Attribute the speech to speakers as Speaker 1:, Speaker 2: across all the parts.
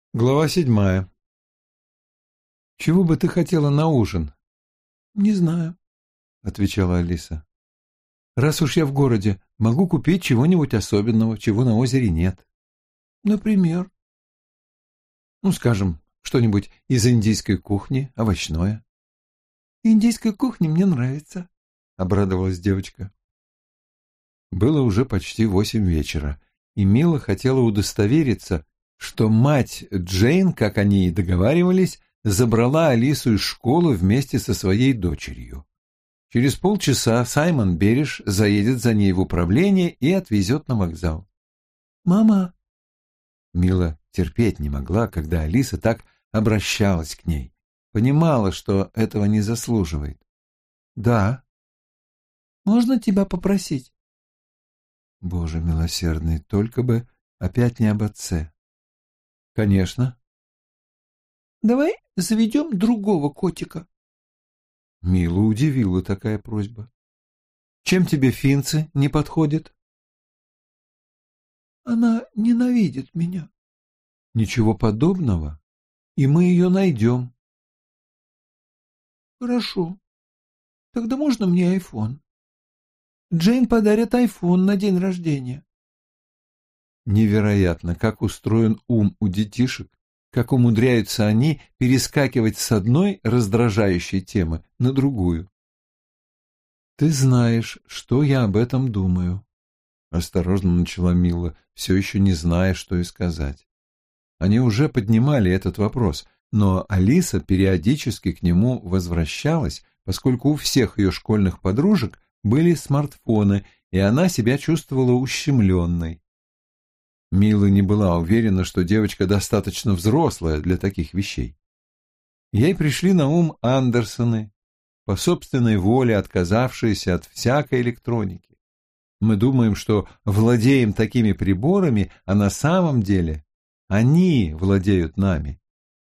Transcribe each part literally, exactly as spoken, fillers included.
Speaker 1: Глава седьмая. «Чего бы ты хотела на ужин?»
Speaker 2: «Не знаю»,
Speaker 1: — отвечала Алиса. «Раз уж я в городе, могу купить чего-нибудь особенного, чего на озере нет.
Speaker 2: например.
Speaker 1: Ну, скажем, что-нибудь из индийской кухни, овощное».
Speaker 2: Индийская кухня мне нравится»,
Speaker 1: — обрадовалась девочка. Было уже почти восемь вечера, и Мила хотела удостовериться, что мать Джейн, как они и договаривались, забрала Алису из школы вместе со своей дочерью. Через полчаса Саймон Бериш заедет за ней в управление и отвезет на вокзал.
Speaker 2: «Мама!»
Speaker 1: Мила терпеть не могла, когда Алиса так обращалась к ней. Понимала, что этого не заслуживает. «Да».
Speaker 2: «Можно тебя попросить?»
Speaker 1: Боже милосердный, только бы опять не об отце. «Конечно».
Speaker 2: «Давай заведем другого котика».
Speaker 1: Милу удивила такая просьба. «Чем тебе Финци не подходит?»
Speaker 2: «Она ненавидит меня».
Speaker 1: «Ничего подобного, и мы ее найдем».
Speaker 2: «Хорошо. Тогда можно мне айфон? Джейн подарит айфон на день рождения».
Speaker 1: Невероятно, как устроен ум у детишек, как умудряются они перескакивать с одной раздражающей темы на другую. «Ты знаешь, что я об этом думаю», — осторожно начала Мила, все еще не зная, что и сказать. Они уже поднимали этот вопрос, но Алиса периодически к нему возвращалась, поскольку у всех ее школьных подружек были смартфоны, и она себя чувствовала ущемленной. Мила не была уверена, что девочка достаточно взрослая для таких вещей. Ей пришли на ум Андерсоны, по собственной воле отказавшиеся от всякой электроники. Мы думаем, что владеем такими приборами, а на самом деле они владеют нами.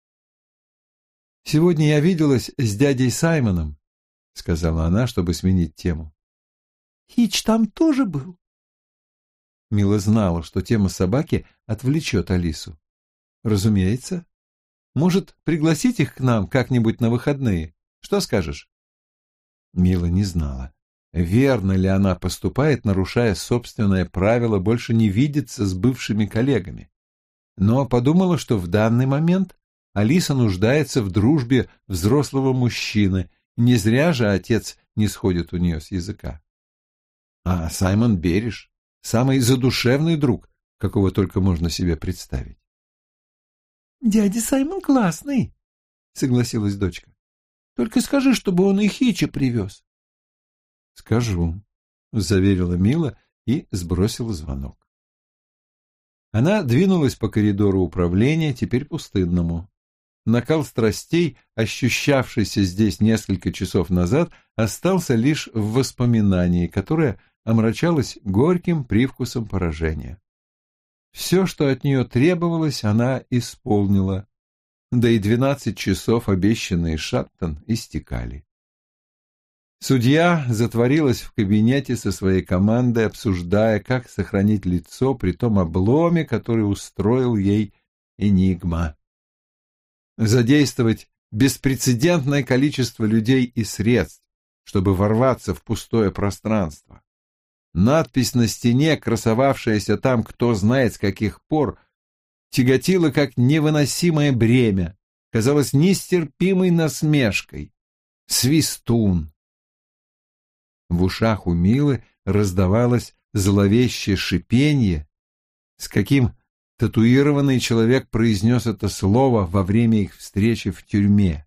Speaker 1: «Сегодня я виделась с дядей Саймоном», — сказала она, чтобы сменить тему.
Speaker 2: «Хич там тоже был?»
Speaker 1: Мила знала, что тема собаки отвлечет Алису. «Разумеется. Может, пригласить их к нам как-нибудь на выходные? Что скажешь?» Мила не знала, верно ли она поступает, нарушая собственное правило больше не видеться с бывшими коллегами. Но подумала, что в данный момент Алиса нуждается в дружбе взрослого мужчины, не зря же отец не сходит у нее с языка. А Саймон Бериш — самый задушевный друг, какого только можно себе представить.
Speaker 2: «Дядя Саймон классный», — согласилась дочка. «Только скажи, чтобы он и Хича привез».
Speaker 1: «Скажу», — заверила Мила и сбросила звонок. Она двинулась по коридору управления, теперь пустынному. Накал страстей, ощущавшийся здесь несколько часов назад, остался лишь в воспоминании, которое омрачалось горьким привкусом поражения. Все, что от нее требовалось, она исполнила, да и двенадцать часов, обещанные Шаттон, истекали. Судья затворилась в кабинете со своей командой, обсуждая, как сохранить лицо при том обломе, который устроил ей Энигма. Задействовать беспрецедентное количество людей и средств, чтобы ворваться в пустое пространство. Надпись на стене, красовавшаяся там кто знает с каких пор, тяготила как невыносимое бремя, казалась нестерпимой насмешкой. Свистун. В ушах у Милы раздавалось зловещее шипенье, с каким татуированный человек произнес это слово во время их встречи в тюрьме.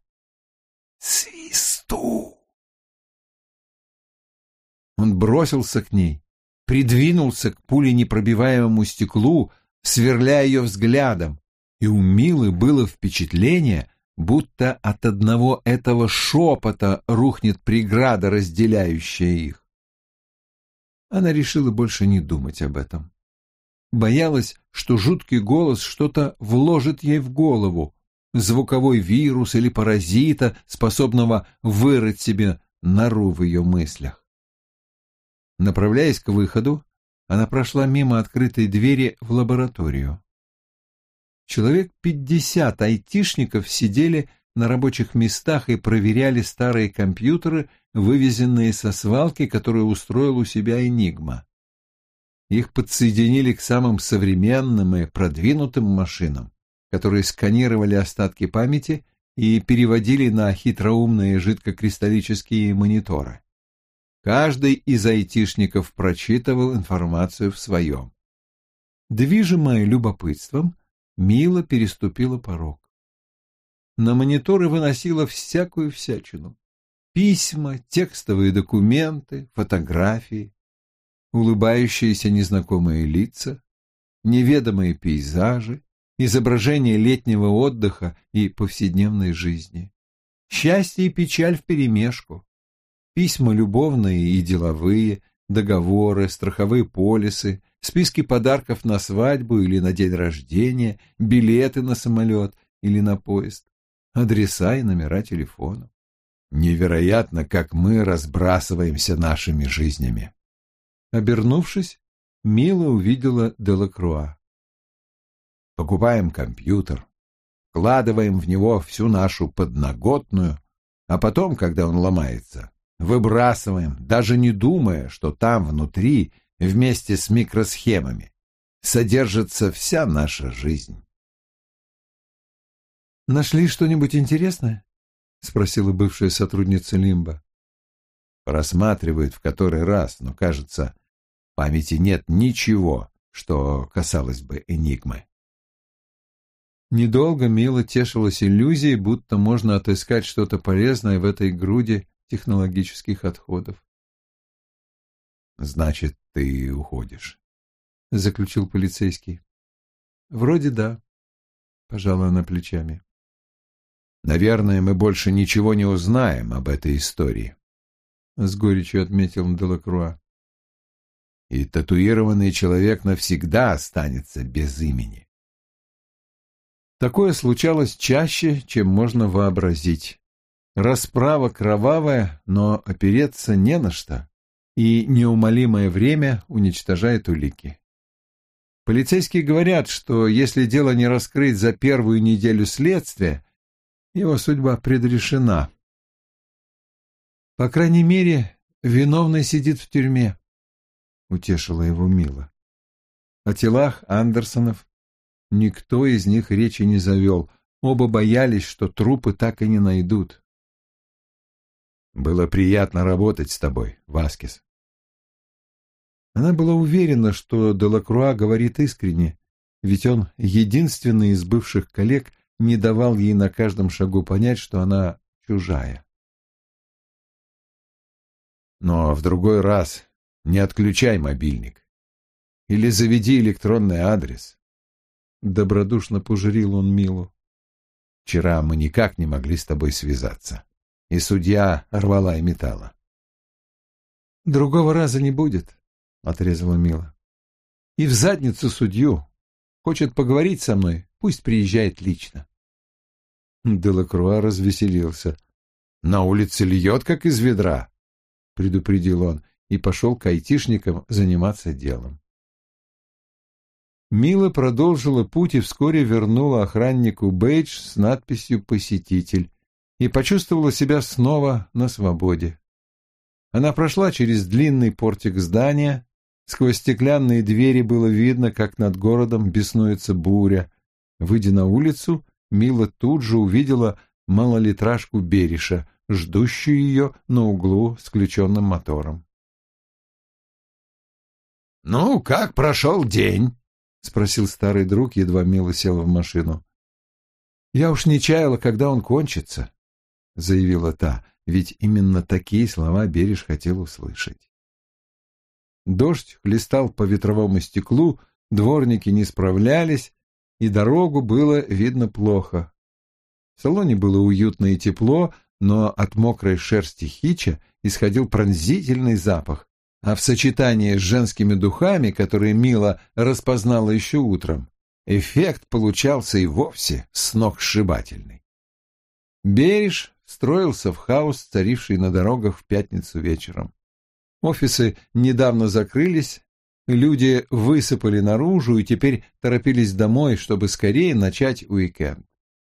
Speaker 1: «Свисту!» Он бросился к ней, придвинулся к пуленепробиваемому стеклу, сверляя ее взглядом, и у Милы было впечатление, будто от одного этого шепота рухнет преграда, разделяющая их. Она решила больше не думать об этом. Боялась, что жуткий голос что-то вложит ей в голову, звуковой вирус или паразита, способного вырыть себе нору в ее мыслях. Направляясь к выходу, она прошла мимо открытой двери в лабораторию. Человек пятьдесят айтишников сидели на рабочих местах и проверяли старые компьютеры, вывезенные со свалки, которую устроил у себя Энигма. Их подсоединили к самым современным и продвинутым машинам, которые сканировали остатки памяти и переводили на хитроумные жидкокристаллические мониторы. Каждый из айтишников прочитывал информацию в своем. Движимая любопытством, Мила переступила порог. На мониторы выносила всякую всячину. Письма, текстовые документы, фотографии, улыбающиеся незнакомые лица, неведомые пейзажи, изображения летнего отдыха и повседневной жизни. Счастье и печаль вперемешку. Письма любовные и деловые, договоры, страховые полисы, списки подарков на свадьбу или на день рождения, билеты на самолет или на поезд, адреса и номера телефонов. Невероятно, как мы разбрасываемся нашими жизнями. Обернувшись, Мила увидела Делакруа. Покупаем компьютер, вкладываем в него всю нашу подноготную, а потом, когда он ломается, выбрасываем, даже не думая, что там внутри, вместе с микросхемами, содержится вся наша жизнь. «Нашли что-нибудь интересное?» — спросила бывшая сотрудница Лимбо. Просматривают в который раз, но, кажется, в памяти нет ничего, что касалось бы Энигмы. Недолго Мила тешилась иллюзией, будто можно отыскать что-то полезное в этой груди технологических отходов. «Значит, ты уходишь», — заключил полицейский. «Вроде да», — пожала она плечами. «Наверное, мы больше ничего не узнаем об этой истории», — с горечью отметил Делакруа. «И татуированный человек навсегда останется без имени». Такое случалось чаще, чем можно вообразить. Расправа кровавая, но опереться не на что, и неумолимое время уничтожает улики. Полицейские говорят, что если дело не раскрыть за первую неделю следствия, его судьба предрешена. По крайней мере, виновный сидит в тюрьме, — утешила его Мила. О телах Андерсонов никто из них речи не завел, оба боялись, что трупы так и не найдут. «Было приятно работать с тобой, Васкес». Она была уверена, что Делакруа говорит искренне, ведь он, единственный из бывших коллег, не давал ей на каждом шагу понять, что она чужая. «Но в другой раз не отключай мобильник. Или заведи электронный адрес». Добродушно пожурил он Милу. «Вчера мы никак не могли с тобой связаться, и судья рвала и металла». «Другого раза не будет», — отрезала Мила. «И в задницу судью. Хочет поговорить со мной, пусть приезжает лично». Делакруа развеселился. «На улице льет, как из ведра», — предупредил он, и пошел к айтишникам заниматься делом. Мила продолжила путь и вскоре вернула охраннику бейдж с надписью «Посетитель» и почувствовала себя снова на свободе. Она прошла через длинный портик здания, сквозь стеклянные двери было видно, как над городом беснуется буря. Выйдя на улицу, Мила тут же увидела малолитражку Бериша, ждущую ее на углу с включенным мотором. «Ну, как прошел день?» — спросил старый друг, едва Мила села в машину. «Я уж не чаяла, когда он кончится», — заявила та, ведь именно такие слова Бериш хотел услышать. Дождь хлестал по ветровому стеклу, дворники не справлялись, и дорогу было видно плохо. В салоне было уютно и тепло, но от мокрой шерсти Хича исходил пронзительный запах, а в сочетании с женскими духами, которые Мила распознала еще утром, эффект получался и вовсе сногсшибательный. Бериш строился в хаос, царивший на дорогах в пятницу вечером. Офисы недавно закрылись, Люди высыпали наружу и теперь торопились домой, чтобы скорее начать уикенд.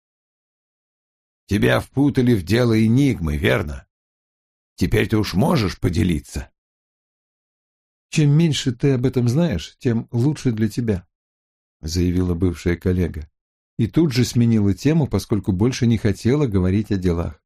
Speaker 3: «Тебя впутали в дело Энигмы, верно? Теперь ты уж можешь поделиться?»
Speaker 1: «Чем меньше ты об этом знаешь, тем лучше для тебя», — заявила бывшая коллега. И тут же сменила тему, поскольку больше не хотела говорить о делах.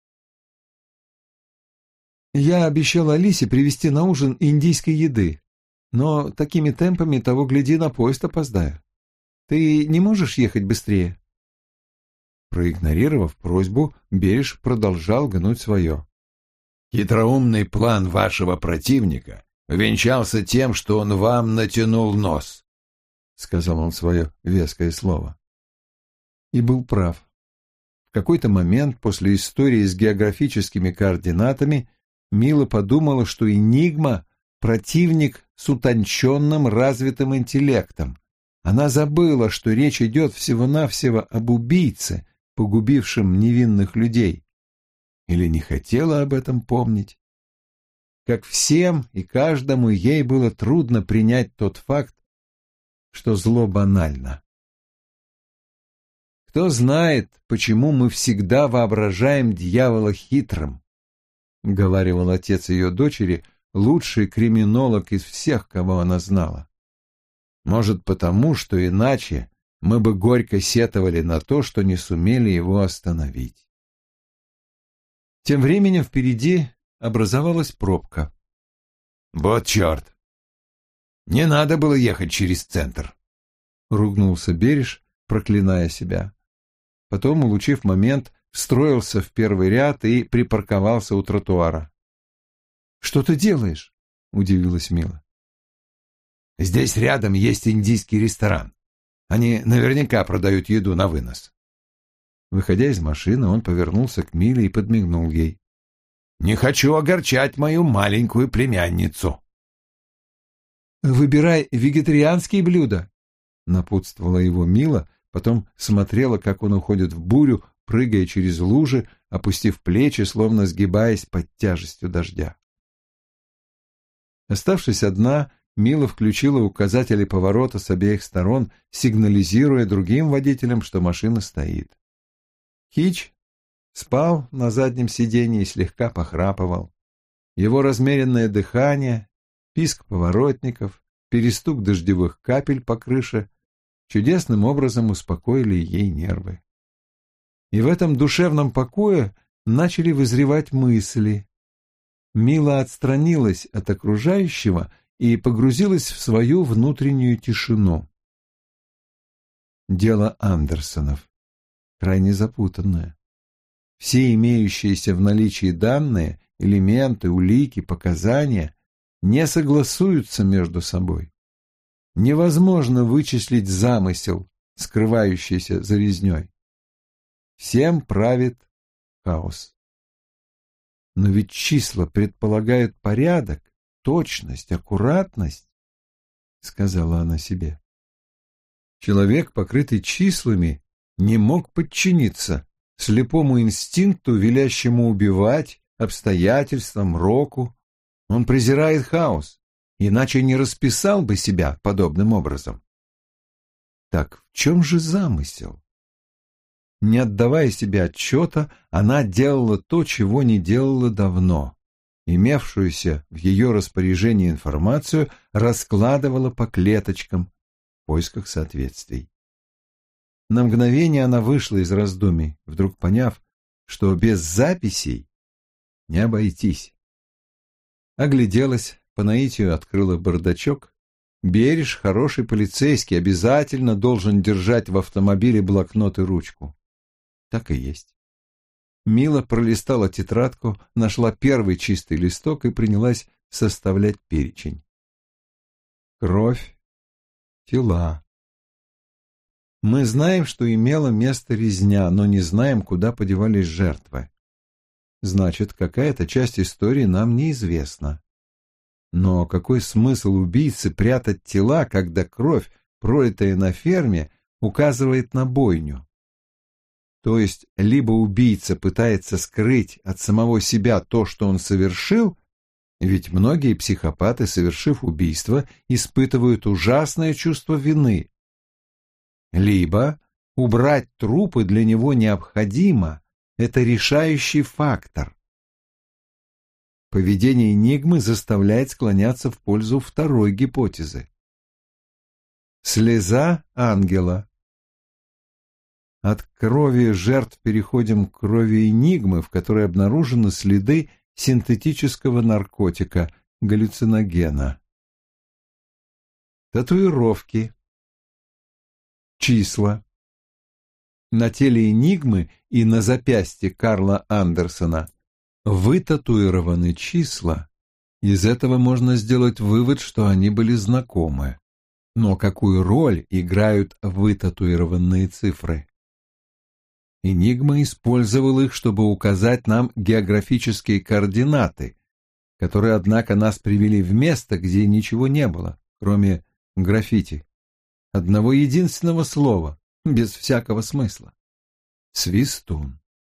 Speaker 1: «Я обещала Алисе привезти на ужин индийской еды, но такими темпами того гляди на поезд опоздаю. Ты не можешь ехать быстрее?» Проигнорировав просьбу, Бериш продолжал гнуть свое.
Speaker 3: «Хитроумный план вашего противника венчался тем, что он вам натянул нос», — сказал он свое веское слово.
Speaker 1: И был прав. В какой-то момент после истории с географическими координатами Мила подумала, что Энигма — противник с утонченным развитым интеллектом. Она забыла, что речь идет всего-навсего об убийце, погубившем невинных людей. Или не хотела об этом помнить. Как всем и каждому ей было трудно принять тот факт, что зло банально. «Кто знает, почему мы всегда воображаем дьявола хитрым», — говаривал отец ее дочери, лучший криминолог из всех, кого она знала. «Может, потому, что иначе мы бы горько сетовали на то, что не сумели его остановить». Тем временем впереди образовалась пробка.
Speaker 3: «Вот черт! Не надо было ехать через центр!»
Speaker 1: — ругнулся Бериш, проклиная себя. Потом, улучив момент, встроился в первый ряд и припарковался у тротуара. «Что ты делаешь?» — удивилась Мила.
Speaker 3: «Здесь рядом есть индийский ресторан. Они наверняка продают еду на вынос».
Speaker 1: Выходя из машины, он повернулся к Миле и подмигнул ей.
Speaker 3: «Не хочу огорчать мою маленькую племянницу».
Speaker 1: «Выбирай вегетарианские блюда», — напутствовала его Мила, потом смотрела, как он уходит в бурю, прыгая через лужи, опустив плечи, словно сгибаясь под тяжестью дождя. Оставшись одна, Мила включила указатели поворота с обеих сторон, сигнализируя другим водителям, что машина стоит. Хич спал на заднем сиденье и слегка похрапывал. Его размеренное дыхание, писк поворотников, перестук дождевых капель по крыше чудесным образом успокоили ей нервы. И в этом душевном покое начали вызревать мысли. Мила отстранилась от окружающего и погрузилась в свою внутреннюю тишину. Дело Андерсонов крайне запутанное. Все имеющиеся в наличии данные, элементы, улики, показания не согласуются между собой. Невозможно вычислить замысел, скрывающийся за резней. Всем правит хаос. Но ведь числа предполагают порядок, точность, аккуратность, — сказала она себе. Человек, покрытый числами, не мог подчиниться слепому инстинкту, велящему убивать, обстоятельствам, року. Он презирает хаос, иначе не расписал бы себя подобным образом. Так в чем же замысел? Не отдавая себе отчета, она делала то, чего не делала давно. Имевшуюся в ее распоряжении информацию раскладывала по клеточкам в поисках соответствий. На мгновение она вышла из раздумий, вдруг поняв, что без записей не обойтись. Огляделась, по наитию открыла бардачок. Бериш, хороший полицейский, обязательно должен держать в автомобиле блокнот и ручку. Так и есть. Мила пролистала тетрадку, нашла первый чистый листок и принялась составлять перечень. Кровь, тела. Мы знаем, что имела место резня, но не знаем, куда подевались жертвы. Значит, какая-то часть истории нам неизвестна. Но какой смысл убийцы прятать тела, когда кровь, пролитая на ферме, указывает на бойню? То есть, либо убийца пытается скрыть от самого себя то, что он совершил, Ведь многие психопаты, совершив убийство, испытывают ужасное чувство вины. Либо убрать трупы для него необходимо, это решающий фактор. Поведение Энигмы заставляет склоняться в пользу второй гипотезы. Слеза ангела. От крови жертв переходим к крови Энигмы, в которой обнаружены следы синтетического наркотика, галлюциногена. Татуировки. Числа. На теле Энигмы и на запястье Карла Андерсона вытатуированы числа. Из этого можно сделать вывод, что они были знакомы. Но какую роль играют вытатуированные цифры? Энигма использовал их, чтобы указать нам географические координаты, которые, однако, нас привели в место, где ничего не было, кроме граффити. Одного единственного слова, без всякого смысла. Свистун.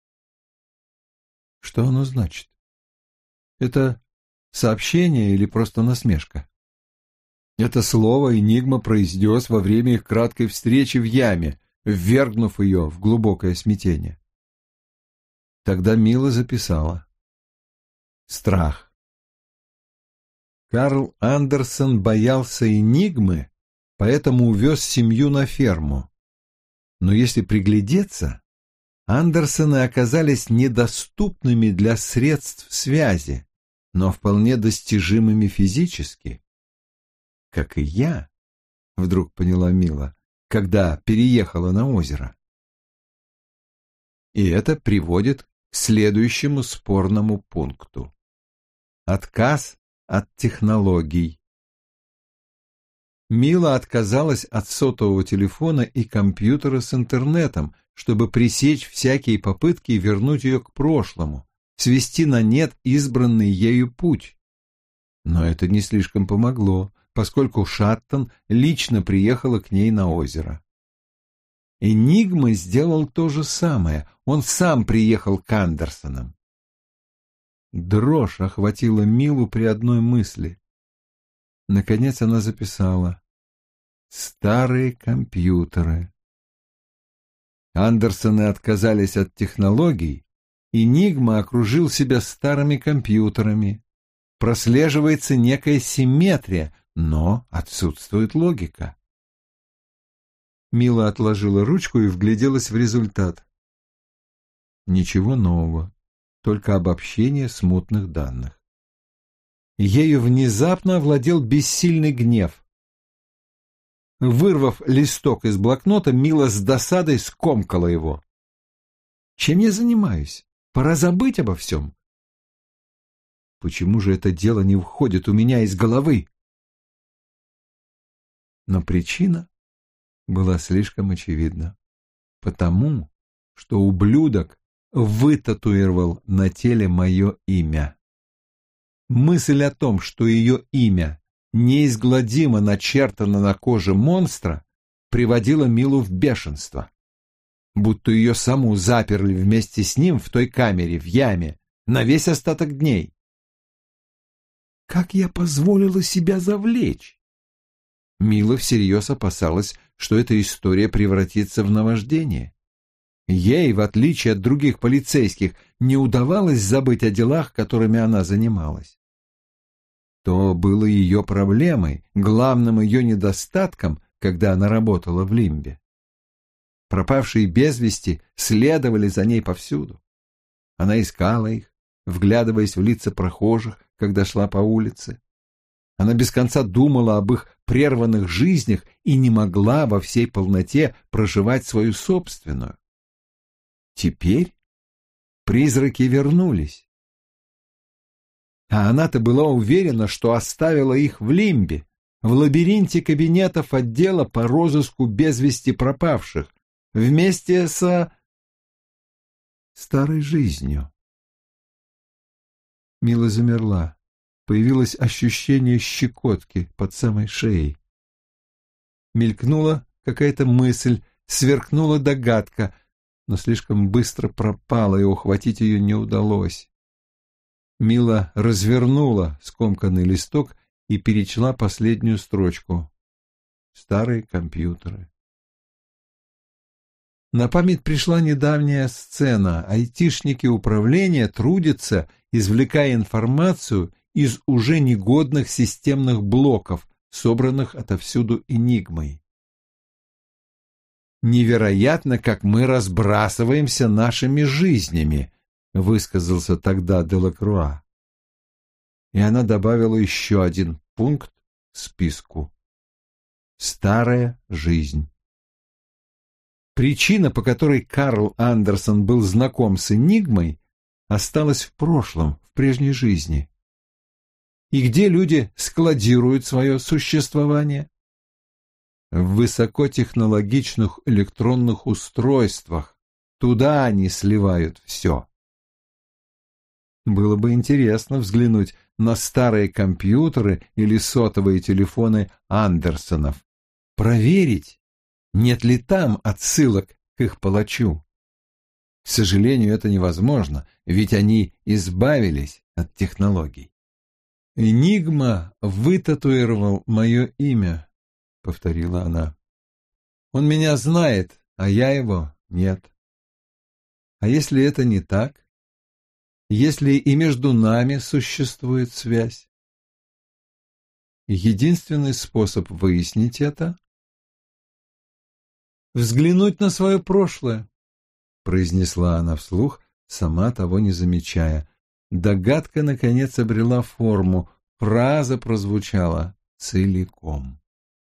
Speaker 1: Что оно значит? Это сообщение или просто насмешка? Это слово Энигма произнес во время их краткой встречи в яме, ввергнув ее в глубокое смятение. Тогда Мила записала. Страх. Карл Андерсон боялся Энигмы, поэтому увез семью на ферму. Но если приглядеться, Андерсоны оказались недоступными для средств связи, но вполне достижимыми физически. Как и я, вдруг поняла Мила, когда переехала на озеро. И это приводит к следующему спорному пункту. Отказ от технологий. Мила отказалась от сотового телефона и компьютера с интернетом, чтобы пресечь всякие попытки вернуть ее к прошлому, свести на нет избранный ею путь. Но это не слишком помогло, поскольку Шаттон лично приехала к ней на озеро. Энигма сделал то же самое, он сам приехал к Андерсонам. Дрожь охватила Милу при одной мысли. Наконец она записала: «Старые компьютеры». Андерсоны отказались от технологий, Энигма окружил себя старыми компьютерами. Прослеживается некая симметрия, но отсутствует логика. Мила отложила ручку и вгляделась в результат. Ничего нового, только обобщение смутных данных. Ею внезапно овладел бессильный гнев. Вырвав листок из блокнота, Мила с досадой скомкала его. «Чем я занимаюсь? Пора забыть обо всем. Почему же это дело не уходит у меня из головы?» Но причина была слишком очевидна. Потому, что ублюдок вытатуировал на теле мое имя. Мысль о том, что ее имя неизгладимо начертано на коже монстра, приводила Милу в бешенство. Будто ее саму заперли вместе с ним в той камере, в яме, на весь остаток дней. Как я позволила себя завлечь? Мила всерьез опасалась, что эта история превратится в наваждение. Ей, в отличие от других полицейских, не удавалось забыть о делах, которыми она занималась. То было ее проблемой, главным ее недостатком, когда она работала в Лимбе. Пропавшие без вести следовали за ней повсюду. Она искала их, вглядываясь в лица прохожих, когда шла по улице. Она без конца думала об их прерванных жизнях и не могла во всей полноте проживать свою собственную. Теперь призраки вернулись. А она-то была уверена, что оставила их в Лимбе, в лабиринте кабинетов отдела по розыску без вести пропавших, вместе со старой жизнью. Мила замерла. Появилось ощущение щекотки под самой шеей. Мелькнула какая-то мысль, сверкнула догадка, но слишком быстро пропала, и ухватить ее не удалось. Мила развернула скомканный листок и перечла последнюю строчку. Старые компьютеры. На память пришла недавняя сцена. Айтишники управления трудятся, извлекая информацию из уже негодных системных блоков, собранных отовсюду Энигмой. «Невероятно, как мы разбрасываемся нашими жизнями», — высказался тогда Делакруа. И она добавила еще один пункт к списку. Старая жизнь. Причина, по которой Карл Андерсон был знаком с Энигмой, осталась в прошлом, в прежней жизни. И где люди складируют свое существование? В высокотехнологичных электронных устройствах. Туда они сливают все. Было бы интересно взглянуть на старые компьютеры или сотовые телефоны Андерсонов. Проверить, нет ли там отсылок к их палачу. К сожалению, это невозможно, ведь они избавились от технологий. «Энигма вытатуировал мое имя», — повторила она. «Он меня знает, а я его нет. А если это не так? Если и между нами существует связь? Единственный способ выяснить это — взглянуть на свое прошлое», — произнесла она вслух, сама того не замечая. Догадка, наконец, обрела форму, фраза прозвучала целиком.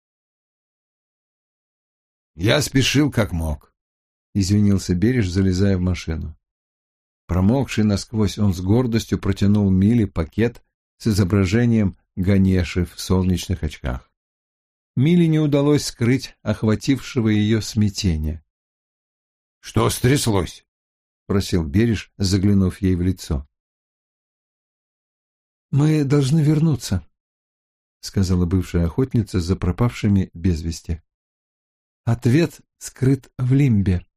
Speaker 3: «Я спешил как мог», — извинился Бериш, залезая в машину. Промокший насквозь, он с гордостью протянул Миле пакет с изображением Ганеши в солнечных очках. Миле не удалось скрыть охватившего ее смятения. «Что стряслось?» — спросил Бериш, заглянув ей в лицо.
Speaker 2: «Мы должны вернуться», — сказала бывшая охотница за пропавшими без вести. «Ответ скрыт в лимбе».